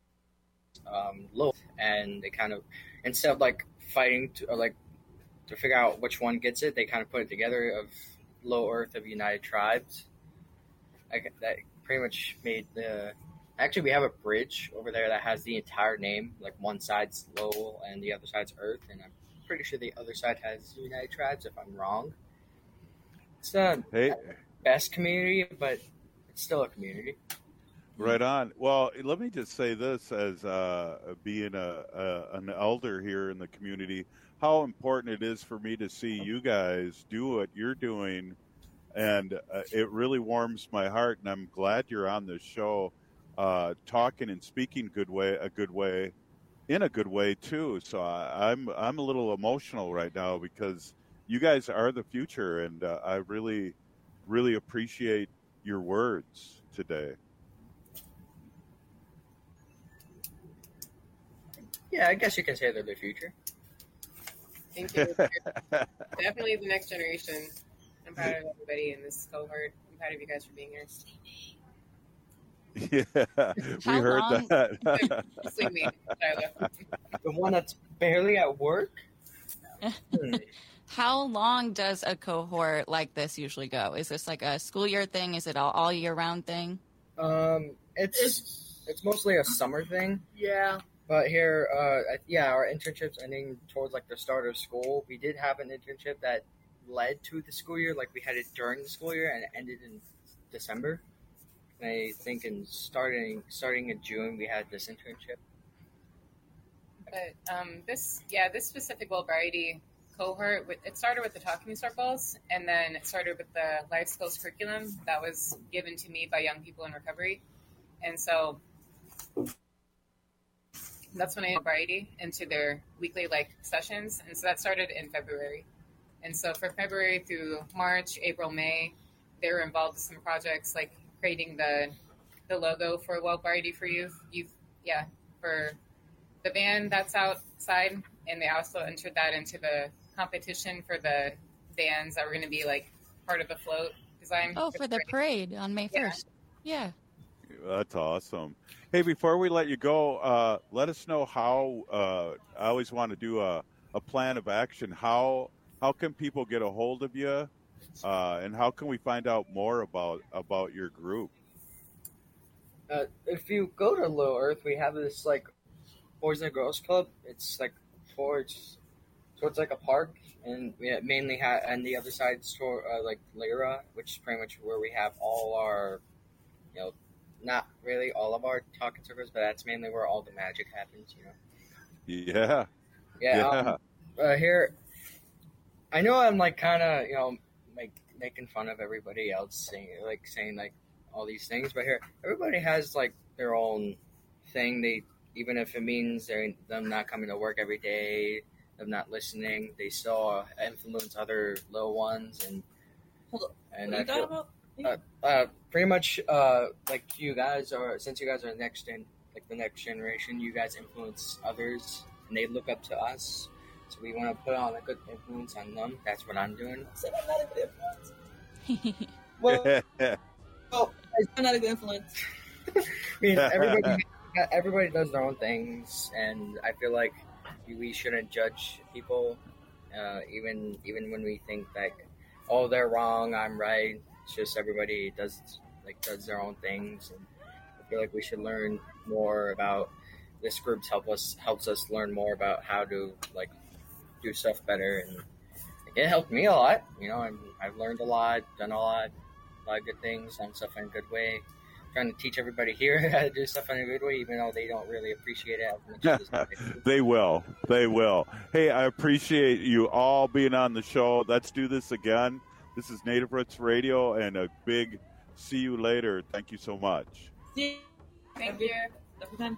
um, Low. And they kind of, instead of like fighting to or like to figure out which one gets it, they kind of put it together of Low Earth of United Tribes. Like that pretty much made the. Actually, we have a bridge over there that has the entire name. Like one side's Lowell and the other side's Earth, and I'm pretty sure the other side has United Tribes. If I'm wrong, it's the Hey. best community, but it's still a community. Right on. Well, let me just say this as uh, being a, a an elder here in the community, how important it is for me to see you guys do what you're doing. And uh, it really warms my heart, and I'm glad you're on this show, uh, talking and speaking good way, a good way, in a good way too. So I, I'm I'm a little emotional right now because you guys are the future, and uh, I really, really appreciate your words today. Yeah, I guess you can say they're the future. Thank you. Definitely the next generation. I'm proud of everybody in this cohort. I'm proud of you guys for being here. Yeah, we How heard long- that. The one that's barely at work? How long does a cohort like this usually go? Is this like a school year thing? Is it all, all year round thing? Um, it's it's mostly a summer thing. Yeah. But here, uh, yeah, our internship's ending towards like the start of school. We did have an internship that led to the school year, like we had it during the school year, and it ended in December. And I think in starting starting in June, we had this internship. But um, this, yeah, this specific Well Variety cohort, with, it started with the talking circles, and then it started with the life skills curriculum that was given to me by young people in recovery. And so that's when I Well Variety into their weekly like sessions. And so that started in February. And so for February through March, April, May, they were involved with some projects like creating the the logo for Well Variety for Youth. Youth, yeah, for the band that's outside, and they also entered that into the competition for the bands that were going to be like part of the float design. Oh, for the parade on May first. Yeah. That's awesome. Hey, before we let you go, uh, let us know how. Uh, I always want to do a, a plan of action. How how can people get a hold of you, uh, and how can we find out more about about your group? Uh, if you go to Little Earth, we have this like Boys and Girls Club. It's like towards towards like a park, and we mainly have, and the other side's toward uh, like Lyra, which is pretty much where we have all our, you know, not really all of our talking circles, but that's mainly where all the magic happens, you know. Yeah. Yeah. Yeah. Um, uh, here, I know I'm like kind of, you know, like making fun of everybody else, saying like saying like all these things, but here everybody has like their own thing. They, even if it means they're them not coming to work every day, them not listening, they still influence other little ones, and and I feel, uh, uh, pretty much uh, like you guys are, since you guys are next gen, like the next generation, you guys influence others, and they look up to us. So we want to put on a good influence on them. That's what I'm doing. So I'm not a good influence. well, well, I'm not a good influence. I mean, everybody, everybody does their own things, and I feel like we shouldn't judge people, uh, even even when we think that, oh, they're wrong, I'm right. It's just everybody does like does their own things, and I feel like we should learn more about. This group help us helps us learn more about how to like do stuff better, and it helped me a lot. You know, and I've learned a lot, done a lot, a lot of good things, done stuff in a good way. Trying to teach everybody here how to do stuff in a good way, even though they don't really appreciate it as much as They will. They will. Hey, I appreciate you all being on the show. Let's do this again. This is Native Roots Radio, and a big see you later. Thank you so much. See you. Thank you. Every time.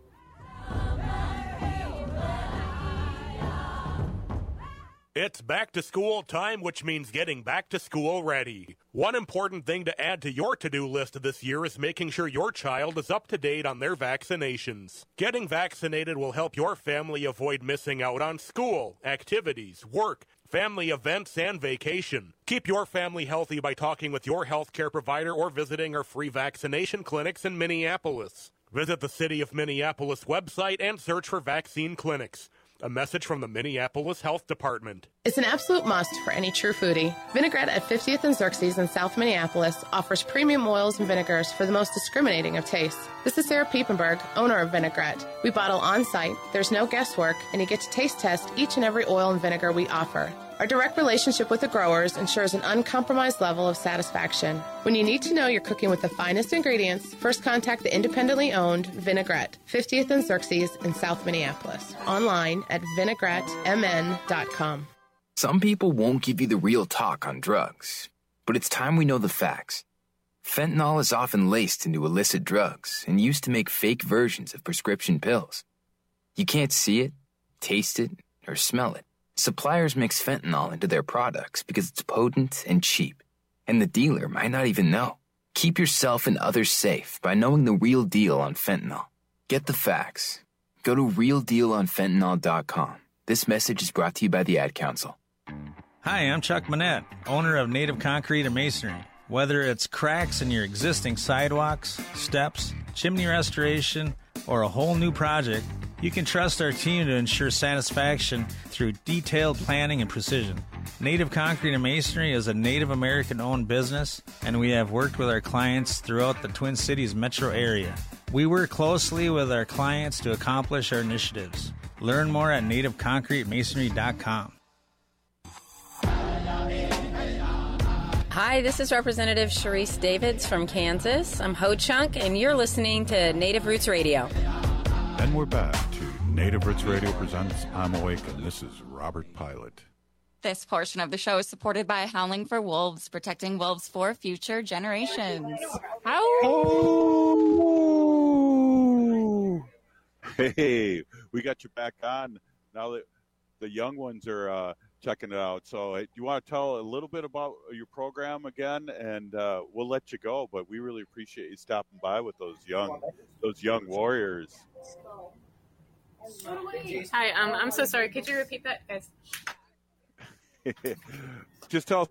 It's back to school time, which means getting back to school ready. One important thing to add to your to-do list this year is making sure your child is up to date on their vaccinations. Getting vaccinated will help your family avoid missing out on school, activities, work, family events, and vacation. Keep your family healthy by talking with your healthcare provider or visiting our free vaccination clinics in Minneapolis. Visit the City of Minneapolis website and search for vaccine clinics. A message from the Minneapolis Health Department. It's an absolute must for any true foodie. Vinaigrette at fiftieth and Xerxes in South Minneapolis offers premium oils and vinegars for the most discriminating of tastes. This is Sarah Piepenberg, owner of Vinaigrette. We bottle on-site, there's no guesswork, and you get to taste test each and every oil and vinegar we offer. Our direct relationship with the growers ensures an uncompromised level of satisfaction. When you need to know you're cooking with the finest ingredients, first contact the independently owned Vinaigrette, fiftieth and Xerxes in South Minneapolis. Online at vinaigrette m n dot com. Some people won't give you the real talk on drugs, but it's time we know the facts. Fentanyl is often laced into illicit drugs and used to make fake versions of prescription pills. You can't see it, taste it, or smell it. Suppliers mix fentanyl into their products because it's potent and cheap, and the dealer might not even know. Keep yourself and others safe by knowing the real deal on fentanyl. Get the facts. Go to real deal on fentanyl dot com. This message is brought to you by the Ad Council. Hi, I'm Chuck Manette, owner of Native Concrete and Masonry. Whether it's cracks in your existing sidewalks, steps, chimney restoration, or a whole new project, you can trust our team to ensure satisfaction through detailed planning and precision. Native Concrete and Masonry is a Native American-owned business, and we have worked with our clients throughout the Twin Cities metro area. We work closely with our clients to accomplish our initiatives. Learn more at native concrete masonry dot com. Hi, this is Representative Sharice Davids from Kansas. I'm Ho Chunk, and you're listening to Native Roots Radio. And we're back to Native Roots Radio presents I'm Awake, and this is Robert Pilot. This portion of the show is supported by Howling for Wolves, protecting wolves for future generations. Oh! Hey, we got you back on now that the young ones are uh, checking it out. So, hey, do you want to tell a little bit about your program again? And uh, we'll let you go. But we really appreciate you stopping by with those young, those young warriors. Hi, um, I'm so sorry. Could you repeat that, guys? just tell,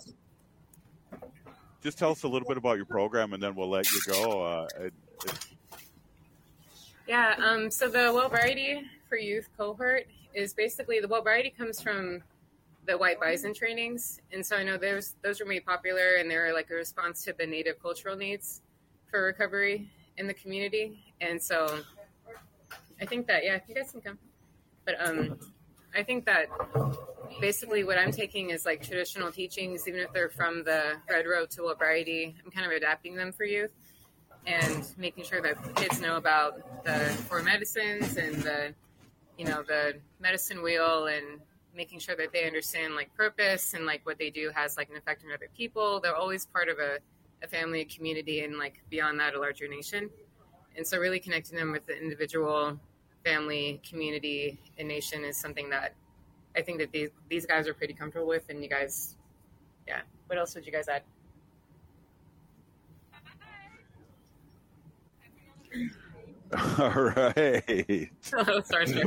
just tell us a little bit about your program, and then we'll let you go. Uh, it, it, Yeah, um, so the Well Variety for Youth cohort is basically, the Well Variety comes from the White Bison trainings. And so I know those, those were made popular, and they were like a response to the Native cultural needs for recovery in the community. And so I think that, yeah, you guys can come. But um, I think that basically what I'm taking is like traditional teachings, even if they're from the Red Road to Well Variety, I'm kind of adapting them for youth and making sure that kids know about the four medicines and the, you know, the medicine wheel, and making sure that they understand like purpose and like what they do has like an effect on other people. They're always part of a, a family, a community, and like beyond that, a larger nation. And so really connecting them with the individual, family, community, and nation is something that I think that these, these guys are pretty comfortable with. And you guys, yeah. What else would you guys add? All right. Oh, sorry.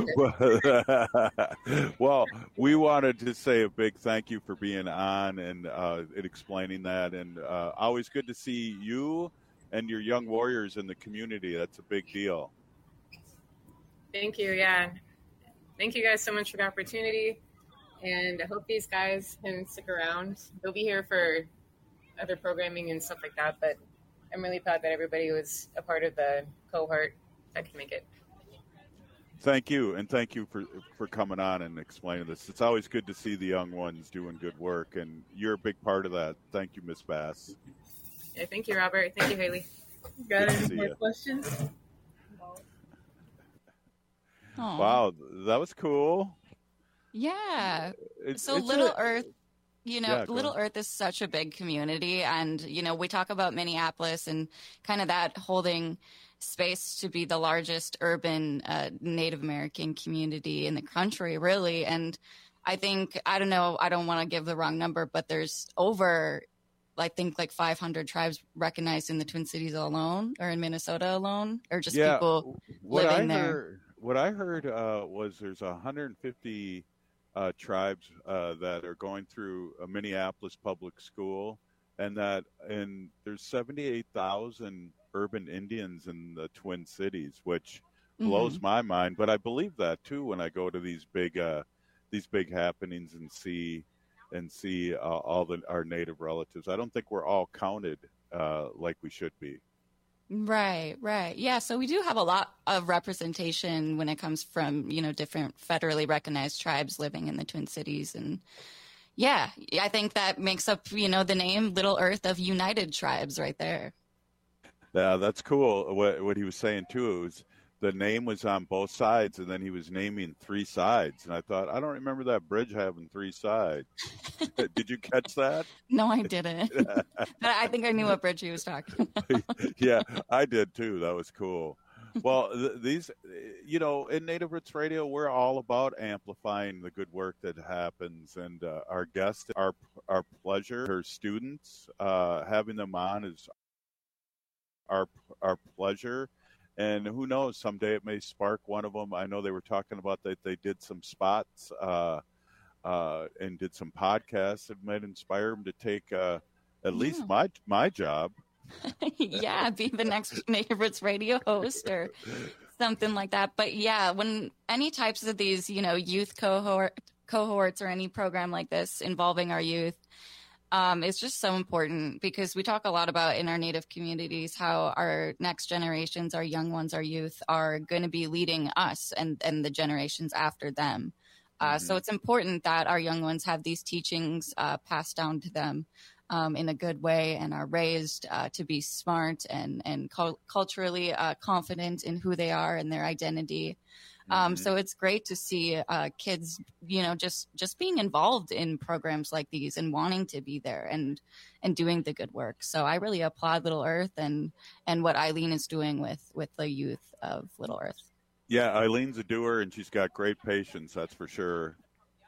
Well, we wanted to say a big thank you for being on and, uh, and explaining that. And uh, always good to see you and your young warriors in the community. That's a big deal. Thank you. Yeah. Thank you guys so much for the opportunity. And I hope these guys can stick around. They'll be here for other programming and stuff like that. But I'm really proud that everybody was a part of the cohort that can make it. Thank you. And thank you for, for coming on and explaining this. It's always good to see the young ones doing good work. And you're a big part of that. Thank you, Miz Bass. Yeah, thank you, Robert. Thank you, Haley. Got any more questions? Aww. Wow, that was cool. Yeah. It, so it's Little a, Earth, you know, yeah, Little Earth is such a big community. And, you know, we talk about Minneapolis and kind of that holding space to be the largest urban uh, Native American community in the country, really. And I think, I don't know, I don't want to give the wrong number, but there's over, I think, like five hundred tribes recognized in the Twin Cities alone, or in Minnesota alone, or just yeah, people what living I there. Heard, what I heard uh, was there's one hundred fifty uh, tribes uh, that are going through a Minneapolis public school, and that and there's seventy-eight thousand urban Indians in the Twin Cities, which blows Mm-hmm. my mind. But I believe that too when I go to these big uh, these big happenings and see and see uh, all the our Native relatives. I don't think we're all counted uh, like we should be. Right, right. Yeah, so we do have a lot of representation when it comes from, you know, different federally recognized tribes living in the Twin Cities. And yeah, I think that makes up, you know, the name Little Earth of United Tribes right there. Yeah, that's cool. What what he was saying too, it was the name was on both sides, and then he was naming three sides. And I thought, I don't remember that bridge having three sides. Did you catch that? No, I didn't. But I think I knew what bridge he was talking about. Yeah, I did too. That was cool. Well, th- these, you know, in Native Roots Radio, we're all about amplifying the good work that happens. And uh, our guests, our our pleasure, our students, uh, having them on is our our pleasure. And who knows, someday it may spark one of them. I know they were talking about that they did some spots uh, uh, and did some podcasts that might inspire them to take uh, at least my my job. Yeah, be the next Native Roots radio host or something like that. But yeah, when any types of these, you know, youth cohort cohorts or any program like this involving our youth, um, it's just so important because we talk a lot about in our Native communities how our next generations, our young ones, our youth are going to be leading us and, and the generations after them. Uh, mm-hmm. So it's important that our young ones have these teachings uh, passed down to them um, in a good way and are raised uh, to be smart and, and cu- culturally uh, confident in who they are and their identity. Um, mm-hmm. So it's great to see uh, kids, you know, just, just being involved in programs like these and wanting to be there and, and doing the good work. So I really applaud Little Earth and, and what Eileen is doing with, with the youth of Little Earth. Yeah, Eileen's a doer and she's got great patience. That's for sure.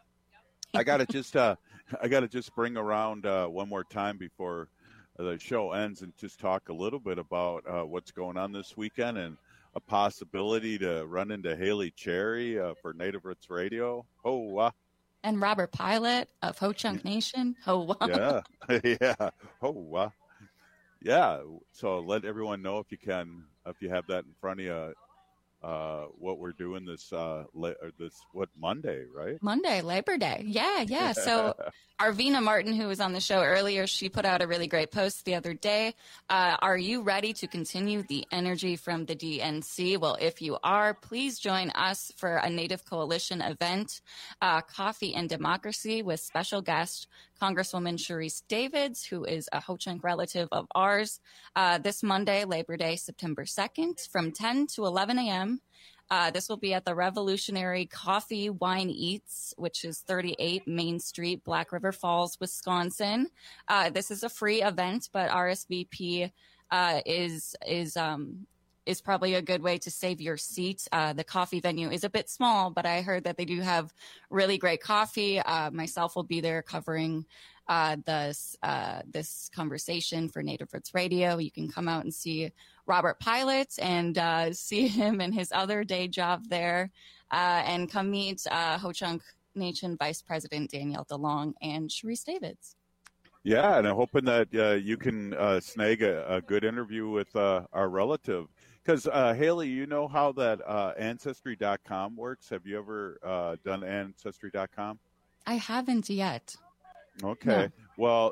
I got to just, uh, I got to just bring around uh, one more time before the show ends and just talk a little bit about uh, what's going on this weekend and a possibility to run into Haley Cherry uh, for Native Roots Radio. Oh, uh. And Robert Pilot of Ho Chunk Nation. Oh, yeah. Yeah. Oh, uh. Yeah. So let everyone know if you can, if you have that in front of you, uh, what we're doing this, uh, la- this, what, Monday, right? Monday, Labor Day. Yeah. Yeah. So Arvina Martin, who was on the show earlier, she put out a really great post the other day. Uh, are you ready to continue the energy from the D N C? Well, if you are, please join us for a Native Coalition event, uh, Coffee and Democracy, with special guest Congresswoman Sharice Davids, who is a Ho-Chunk relative of ours, uh, this Monday, Labor Day, September second, from ten to eleven a.m. Uh, this will be at the Revolutionary Coffee Wine Eats, which is thirty-eight Main Street, Black River Falls, Wisconsin. Uh, this is a free event, but R S V P uh, is is um, is probably a good way to save your seat. Uh, the coffee venue is a bit small, but I heard that they do have really great coffee. Uh, myself will be there covering uh, this uh, this conversation for Native Roots Radio. You can come out and see Robert Pilot and uh, see him in his other day job there, uh, and come meet uh, Ho-Chunk Nation Vice President Danielle DeLong and Sharice Davids. Yeah, and I'm hoping that uh, you can uh, snag a, a good interview with uh, our relative. Because, uh, Haley, you know how that uh, Ancestry dot com works? Have you ever uh, done Ancestry dot com? I haven't yet. Okay. No. Well,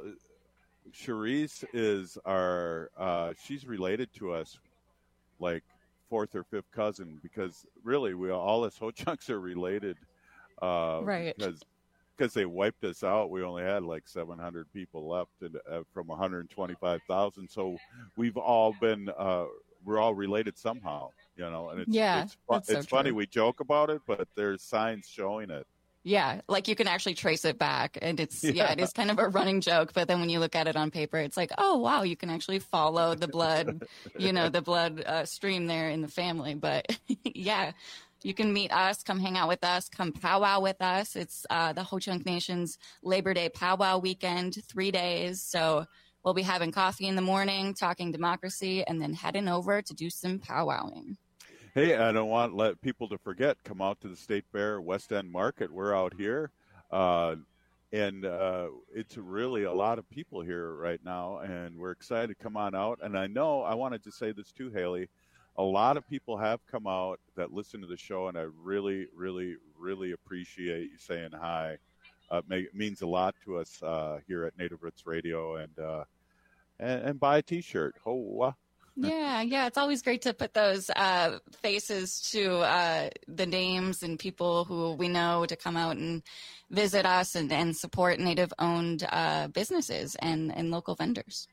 Sharice is our, uh, she's related to us like fourth or fifth cousin because really we all us Ho-Chunks are related. Uh, right. Because because they wiped us out. We only had like seven hundred people left and, uh, from one hundred twenty-five thousand. So we've all been, uh, we're all related somehow, you know, and it's, yeah, it's, fu- that's so it's funny. true. We joke about it, but there's signs showing it. Yeah, like you can actually trace it back, and it's yeah. yeah, it is kind of a running joke. But then when you look at it on paper, it's like, oh wow, you can actually follow the blood, you know, the blood uh, stream there in the family. But yeah, you can meet us, come hang out with us, come powwow with us. It's uh, the Ho-Chunk Nation's Labor Day powwow weekend, three days. So we'll be having coffee in the morning, talking democracy, and then heading over to do some powwowing. Hey, I don't want let people to forget, come out to the State Fair West End Market. We're out here, uh, and uh, it's really a lot of people here right now, and we're excited to come on out. And I know, I wanted to say this too, Haley, a lot of people have come out that listen to the show, and I really, really, really appreciate you saying hi. Uh, it, may, it means a lot to us uh, here at Native Roots Radio, and uh, and, and buy a T-shirt. Oh, uh, Yeah, yeah, it's always great to put those uh, faces to uh, the names and people who we know to come out and visit us and, and support Native-owned uh, businesses and, and local vendors.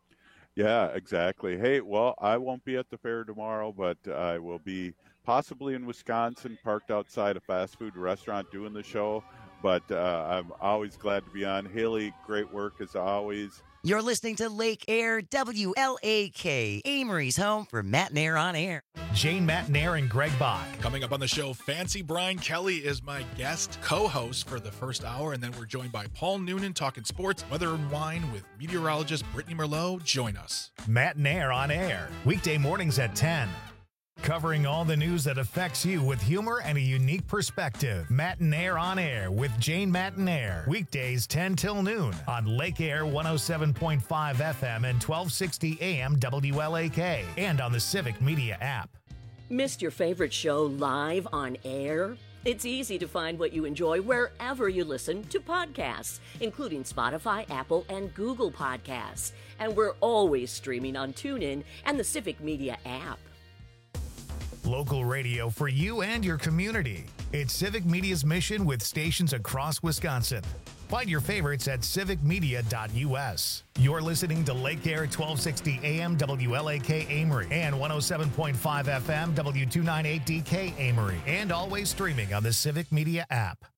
Yeah, exactly. Hey, well, I won't be at the fair tomorrow, but I will be possibly in Wisconsin, parked outside a fast food restaurant doing the show. But uh, I'm always glad to be on. Haley, great work as always. You're listening to Lake Air W L A K, Amory's home for Matt Nair on Air. Jane Matt Nair and Greg Bach. Coming up on the show, Fancy Brian Kelly is my guest co-host for the first hour, and then we're joined by Paul Noonan talking sports, weather, and wine with meteorologist Brittany Merlot. Join us. Matt Nair on Air, weekday mornings at ten. Covering all the news that affects you with humor and a unique perspective. Matinaire on Air with Jane Matinaire. Weekdays ten till noon on Lake Air one oh seven point five F M and twelve sixty A M W L A K and on the Civic Media app. Missed your favorite show live on air? It's easy to find what you enjoy wherever you listen to podcasts, including Spotify, Apple, and Google Podcasts. And we're always streaming on TuneIn and the Civic Media app. Local radio for you and your community. It's Civic Media's mission with stations across Wisconsin. Find your favorites at civic media dot U S. You're listening to Lake Air twelve sixty A M W L A K Amory and one oh seven point five F M W two ninety-eight D K Amory, and always streaming on the Civic Media app.